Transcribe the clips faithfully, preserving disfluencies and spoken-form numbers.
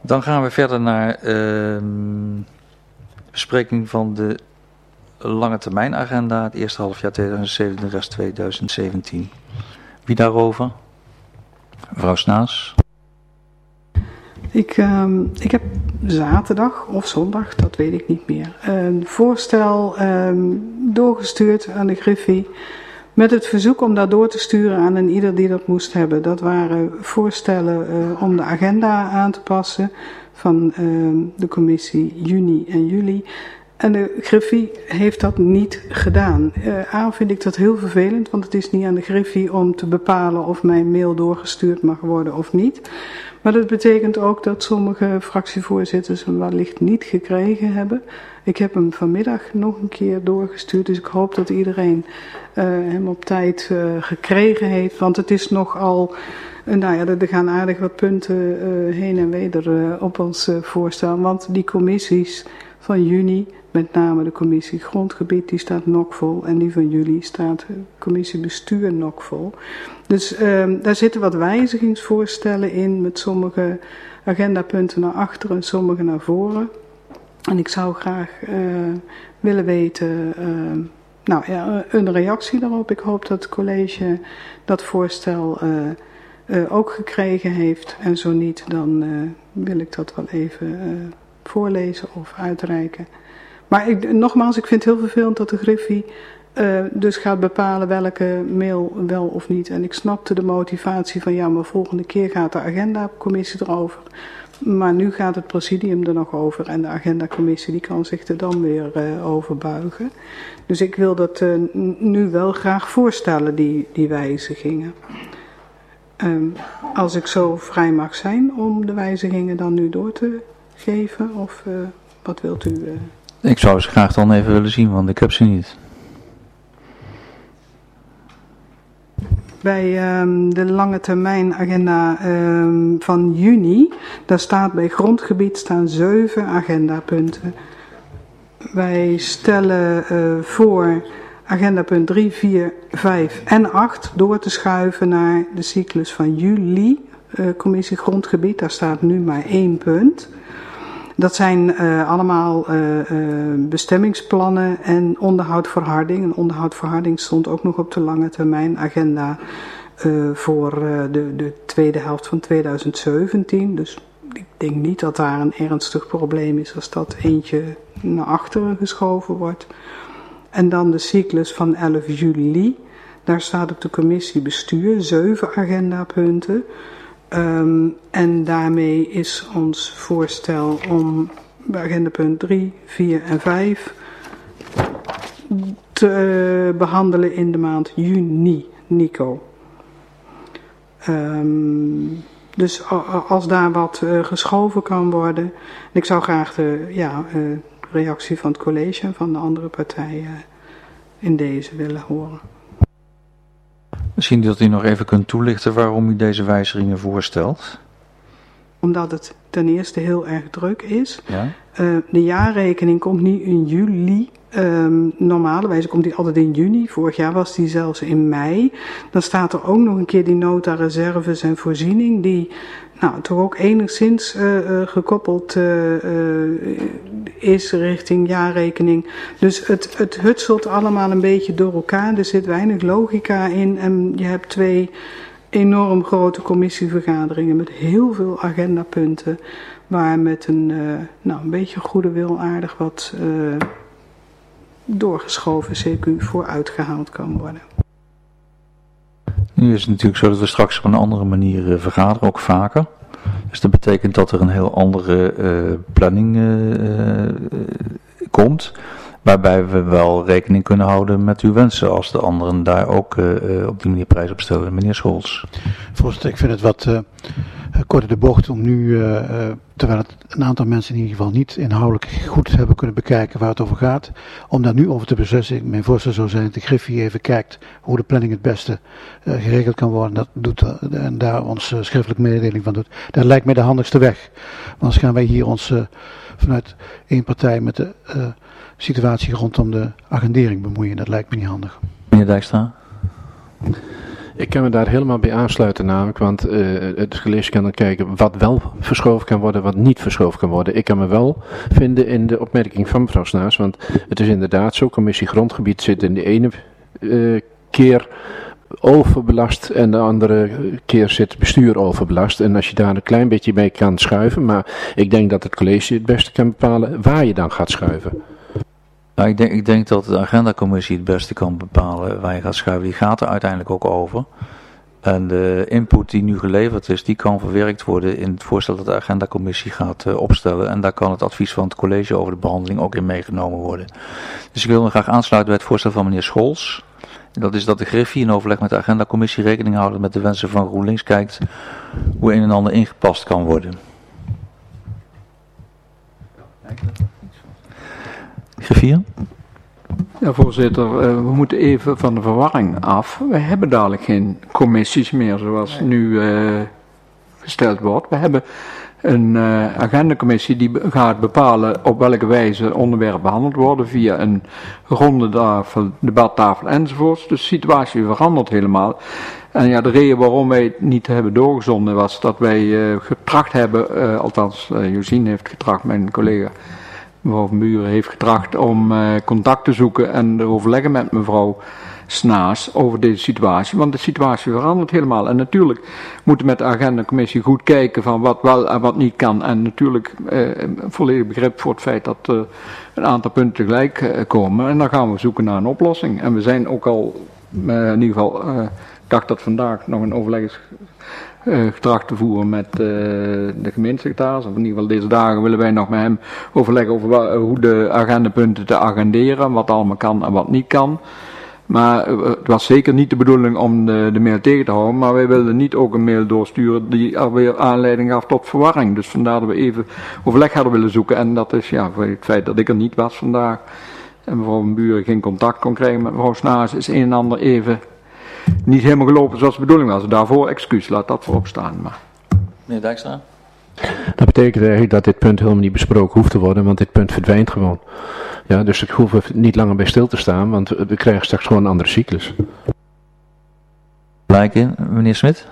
Dan gaan we verder naar uh, bespreking van de lange termijn agenda, het eerste halfjaar tweeduizend zeventien, rest tweeduizend zeventien. Wie daarover? Mevrouw Snaas. Ik, um, ik heb zaterdag of zondag, dat weet ik niet meer, een voorstel um, doorgestuurd aan de Griffie met het verzoek om dat door te sturen aan een ieder die dat moest hebben. Dat waren voorstellen uh, om de agenda aan te passen van uh, de commissie juni en juli. En de Griffie heeft dat niet gedaan. Uh, A vind ik dat heel vervelend, want het is niet aan de Griffie om te bepalen of mijn mail doorgestuurd mag worden of niet. Maar dat betekent ook dat sommige fractievoorzitters hem wellicht niet gekregen hebben. Ik heb hem vanmiddag nog een keer doorgestuurd, dus ik hoop dat iedereen uh, hem op tijd uh, gekregen heeft. Want het is nogal, uh, nou ja, er gaan aardig wat punten uh, heen en weder uh, op ons uh, voorstel. Want die commissies van juni, met name de commissie grondgebied, die staat nokvol. En die van juli staat de commissie bestuur nokvol. Dus uh, daar zitten wat wijzigingsvoorstellen in, met sommige agendapunten naar achter en sommige naar voren. En ik zou graag uh, willen weten, uh, nou ja, een reactie daarop. Ik hoop dat het college dat voorstel uh, uh, ook gekregen heeft. En zo niet, dan uh, wil ik dat wel even uh, voorlezen of uitreiken. Maar ik, nogmaals, ik vind het heel vervelend dat de Griffie uh, dus gaat bepalen welke mail wel of niet. En ik snapte de motivatie van, ja, maar volgende keer gaat de agendacommissie erover. Maar nu gaat het presidium er nog over en de agendacommissie die kan zich er dan weer uh, over buigen. Dus ik wil dat uh, nu wel graag voorstellen, die, die wijzigingen. Um, als ik zo vrij mag zijn om de wijzigingen dan nu door te geven, of uh, wat wilt u? Uh... Ik zou ze graag dan even willen zien, want ik heb ze niet. Bij um, de lange termijn agenda um, van juni, daar staat bij grondgebied staan zeven agendapunten. Wij stellen uh, voor agendapunt drie, vier, vijf en acht door te schuiven naar de cyclus van juli. Uh, commissie grondgebied, daar staat nu maar één punt. Dat zijn uh, allemaal uh, uh, bestemmingsplannen en onderhoudverharding. En onderhoudverharding stond ook nog op de lange termijn agenda uh, voor uh, de, de tweede helft van tweeduizend zeventien. Dus ik denk niet dat daar een ernstig probleem is als dat eentje naar achteren geschoven wordt. En dan de cyclus van elf juli. Daar staat op de commissie bestuur zeven agendapunten. Um, en daarmee is ons voorstel om bij agendapunt drie, vier en vijf te uh, behandelen in de maand juni, Nico. Um, dus als daar wat uh, geschoven kan worden, en ik zou graag de ja, uh, reactie van het college en van de andere partijen in deze willen horen. Misschien dat u nog even kunt toelichten waarom u deze wijzigingen voorstelt. Omdat het ten eerste heel erg druk is. Ja? Uh, de jaarrekening komt niet in juli. Um, normalerwijs komt die altijd in juni. Vorig jaar was die zelfs in mei. Dan staat er ook nog een keer die nota reserves en voorziening. Die nou, toch ook enigszins uh, uh, gekoppeld uh, uh, is richting jaarrekening. Dus het, het hutselt allemaal een beetje door elkaar. Er zit weinig logica in. En je hebt twee enorm grote commissievergaderingen met heel veel agendapunten. Waar met een, uh, nou, een beetje goede wil aardig wat uh, doorgeschoven C Q vooruit gehaald kan worden. Nu is het natuurlijk zo dat we straks op een andere manier uh, vergaderen, ook vaker. Dus dat betekent dat er een heel andere uh, planning uh, uh, komt. Waarbij we wel rekening kunnen houden met uw wensen als de anderen daar ook uh, uh, op die manier prijs op stellen. Meneer Scholz. Voorzitter, ik vind het wat uh, kort in de bocht om nu, uh, uh, terwijl het een aantal mensen in ieder geval niet inhoudelijk goed hebben kunnen bekijken waar het over gaat, om daar nu over te beslissen. Mijn voorstel zou zijn dat de Griffie even kijkt hoe de planning het beste uh, geregeld kan worden. Dat doet, uh, en daar ons uh, schriftelijk mededeling van doet. Dat lijkt mij de handigste weg. Want anders gaan wij hier ons uh, vanuit één partij met de uh, situatie rondom de agendering bemoeien. Dat lijkt me niet handig. Meneer Dijkstra. Ik kan me daar helemaal bij aansluiten namelijk, want uh, het college kan dan kijken wat wel verschoven kan worden, wat niet verschoven kan worden. Ik kan me wel vinden in de opmerking van mevrouw Snaars, want het is inderdaad zo, commissie grondgebied zit in de ene uh, keer overbelast en de andere keer zit bestuur overbelast. En als je daar een klein beetje mee kan schuiven, maar ik denk dat het college het beste kan bepalen waar je dan gaat schuiven. Nou, ik, denk, ik denk dat de agendacommissie het beste kan bepalen waar je gaat schuiven. Die gaat er uiteindelijk ook over. En de input die nu geleverd is, die kan verwerkt worden in het voorstel dat de agendacommissie gaat uh, opstellen. En daar kan het advies van het college over de behandeling ook in meegenomen worden. Dus ik wil me graag aansluiten bij het voorstel van meneer Scholz. Dat is dat de Griffie in overleg met de agendacommissie rekening houden met de wensen van GroenLinks kijkt hoe een en ander ingepast kan worden. Griffier? Ja, voorzitter, uh, we moeten even van de verwarring af. We hebben dadelijk geen commissies meer zoals nee. nu uh, gesteld wordt. We hebben een uh, agendacommissie die gaat bepalen op welke wijze onderwerpen behandeld worden via een ronde tafel, debattafel enzovoorts. Dus de situatie verandert helemaal. En ja, de reden waarom wij het niet hebben doorgezonden was dat wij uh, getracht hebben, uh, althans uh, Josien heeft getracht, mijn collega mevrouw Van Buren heeft getracht om uh, contact te zoeken en te overleggen met mevrouw Snaars over deze situatie, want de situatie verandert helemaal. En natuurlijk moeten we met de agendacommissie goed kijken van wat wel en wat niet kan. En natuurlijk uh, volledig begrip voor het feit dat uh, een aantal punten tegelijk uh, komen. En dan gaan we zoeken naar een oplossing. En we zijn ook al, uh, in ieder geval, uh, ik dacht dat vandaag nog een overleg is Uh, getracht te voeren met uh, de gemeentesecretaris. Of in ieder geval deze dagen willen wij nog met hem overleggen over uh, hoe de agendapunten te agenderen, wat allemaal kan en wat niet kan. Maar uh, het was zeker niet de bedoeling om de, de mail tegen te houden, maar wij wilden niet ook een mail doorsturen die alweer aanleiding gaf tot verwarring. Dus vandaar dat we even overleg hadden willen zoeken en dat is ja, voor het feit dat ik er niet was vandaag en mevrouw Van Buren geen contact kon krijgen met mevrouw Snaars, is een en ander even niet helemaal gelopen zoals de bedoeling was. Daarvoor excuus, laat dat voorop staan. Maar. Meneer Dijkstra? Dat betekent eigenlijk dat dit punt helemaal niet besproken hoeft te worden, want dit punt verdwijnt gewoon. Ja, dus ik hoef er niet langer bij stil te staan, want we krijgen straks gewoon een andere cyclus. Gelijk in, meneer Smit?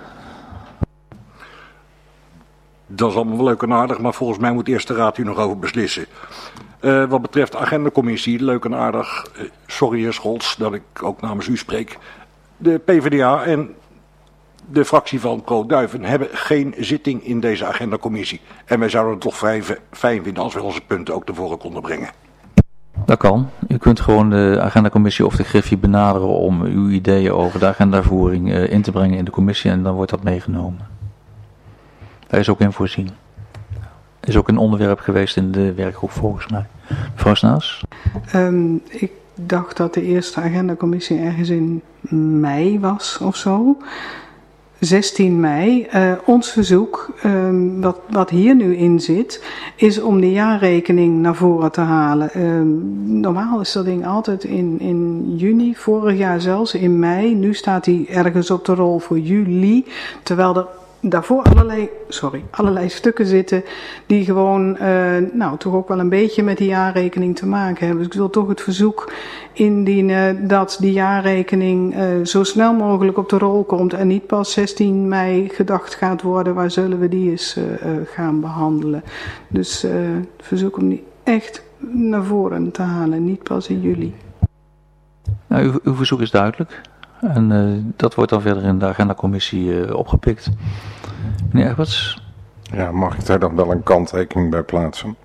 Dat is allemaal wel leuk en aardig, maar volgens mij moet eerst de raad hier nog over beslissen. Uh, wat betreft de agendacommissie, leuk en aardig, uh, sorry heer Scholz dat ik ook namens u spreek. De P v d A en de fractie van Pro Duiven hebben geen zitting in deze agendacommissie. En wij zouden het toch vrij fijn vinden als we onze punten ook naar voren konden brengen. Dat kan. U kunt gewoon de agendacommissie of de Griffie benaderen om uw ideeën over de agendavoering uh, in te brengen in de commissie en dan wordt dat meegenomen. Daar is ook in voorzien. Is ook een onderwerp geweest in de werkgroep volgens mij. Mevrouw Snaas? Um, ik dacht dat de eerste agendacommissie ergens in mei was of zo. zestien mei. Uh, ons verzoek, um, wat, wat hier nu in zit, is om de jaarrekening naar voren te halen. Um, normaal is dat ding altijd in, in juni, vorig jaar zelfs in mei. Nu staat hij ergens op de rol voor juli, terwijl er daarvoor allerlei, sorry, allerlei stukken zitten die gewoon, uh, nou, toch ook wel een beetje met die jaarrekening te maken hebben. Dus ik wil toch het verzoek indienen dat die jaarrekening uh, zo snel mogelijk op de rol komt en niet pas zestien mei gedacht gaat worden, waar zullen we die eens uh, uh, gaan behandelen. Dus uh, het verzoek om die echt naar voren te halen, niet pas in juli. Nou, uw, uw verzoek is duidelijk. En uh, dat wordt dan verder in de agendacommissie uh, opgepikt. Meneer Egberts? Ja, mag ik daar dan wel een kanttekening bij plaatsen?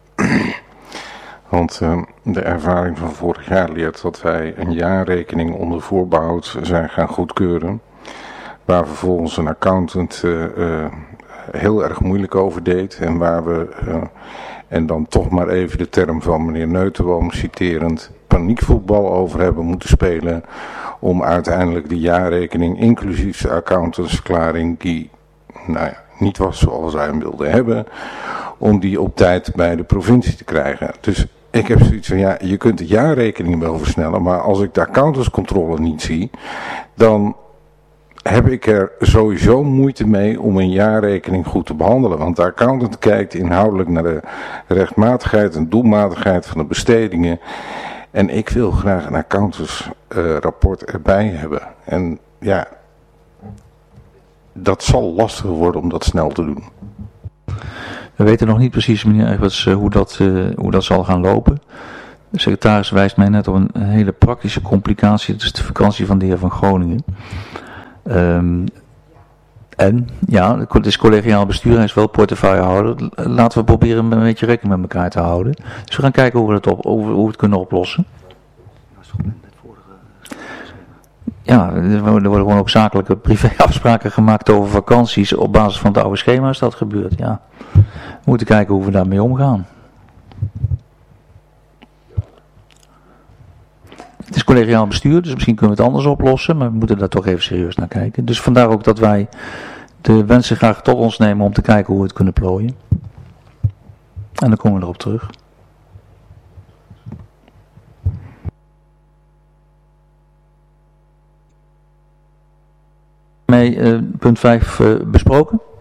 Want uh, de ervaring van vorig jaar leert dat wij een jaarrekening onder voorbehoud zijn gaan goedkeuren. Waar vervolgens een accountant uh, uh, heel erg moeilijk over deed. En waar we, uh, en dan toch maar even de term van meneer Neutenboom citerend, paniekvoetbal over hebben moeten spelen. Om uiteindelijk de jaarrekening, inclusief de accountantsverklaring, die nou ja, niet was zoals wij hem wilden hebben, om die op tijd bij de provincie te krijgen. Dus ik heb zoiets van, ja, je kunt de jaarrekening wel versnellen, maar als ik de accountantscontrole niet zie, dan heb ik er sowieso moeite mee om een jaarrekening goed te behandelen. Want de accountant kijkt inhoudelijk naar de rechtmatigheid en doelmatigheid van de bestedingen. En ik wil graag een accountantsrapport uh, erbij hebben. En ja, dat zal lastig worden om dat snel te doen. We weten nog niet precies, meneer Egberts, hoe dat, uh, hoe dat zal gaan lopen. De secretaris wijst mij net op een, een hele praktische complicatie. Dat is de vakantie van de heer Van Groningen. Um, en, ja, het is collegiaal bestuur, hij is wel portefeuillehouder. Laten we proberen een beetje rekening met elkaar te houden. Dus we gaan kijken hoe we het, op, hoe we het kunnen oplossen. Ja, er worden gewoon ook zakelijke privéafspraken gemaakt over vakanties op basis van het oude schema is dat gebeurd. Ja. We moeten kijken hoe we daarmee omgaan. Het is collegiaal bestuur, dus misschien kunnen we het anders oplossen, maar we moeten daar toch even serieus naar kijken. Dus vandaar ook dat wij de wensen graag tot ons nemen om te kijken hoe we het kunnen plooien. En dan komen we erop terug. Mee uh, punt vijf uh, besproken.